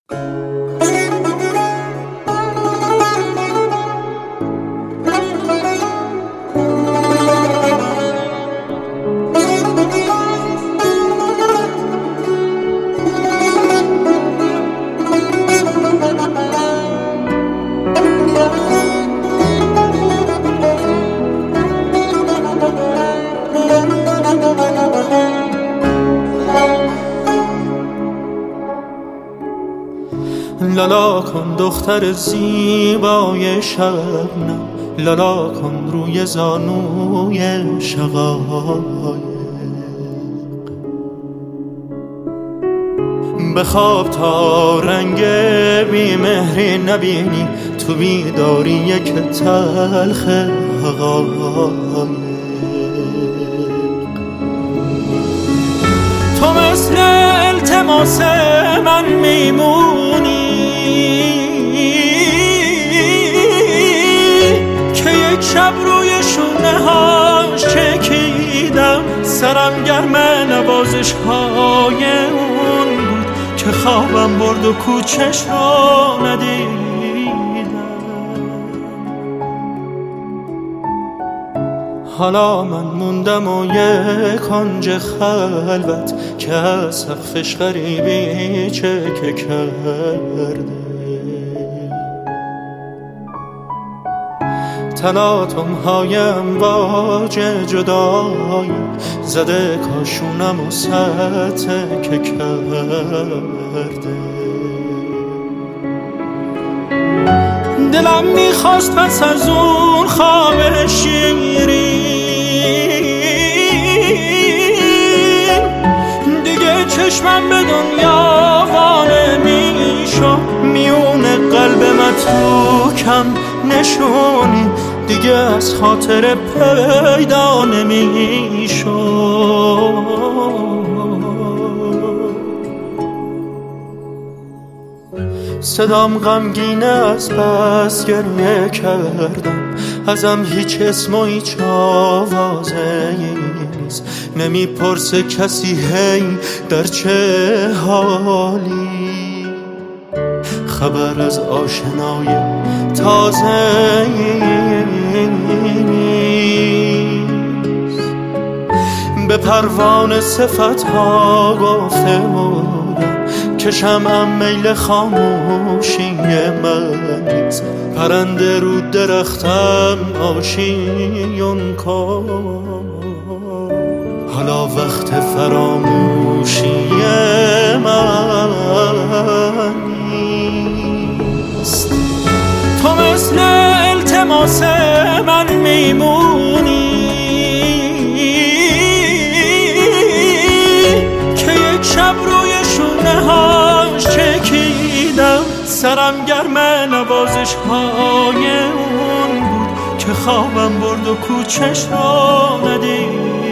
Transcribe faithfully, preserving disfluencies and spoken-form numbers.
لالا کن دختر زیبای شبنم، لالا کن روی زانوی شقایق. بخواب تا رنگ بیمهری نبینی، تو بیداری یک تلخ حقایق. تو مثل التماس من میمونی که یک شب روی شونه هاش چکیدم، سرم گرم نوازش های اون بود که خوابم برد و کوچش رو ندیدم. حالا من موندم و یک کنج خلوت که از سقفش غریبی چکه کرده. تلاطم های امواج جدایی زده کاشونم و سطح که کرده. دلم میخواست پس از اون خواب شیرین دیگه چشمم به دنیا وانه میشو، میون قلب متروکم نشونی دیگه از خاطر پیدا نمیشو. صدام غمگینه از بس گریه کردم، ازم هیچ اسم و هیچ آوازه نیست. نمیپرسه کسی هی در چه حالی، خبر از آشنای تازه نیست. به پروانه صفت ها گفته بودم که شمعم میل خاموشی من نیست. پرنده رو درختم آشیون کن، حالا وقت فراموشی من نیست. تو مثل التماس من میمونی که یک شب روی شونه هاش چکیدم، سرم گرم نوازش های اون بود که خوابم برد و کوچش رو ندید.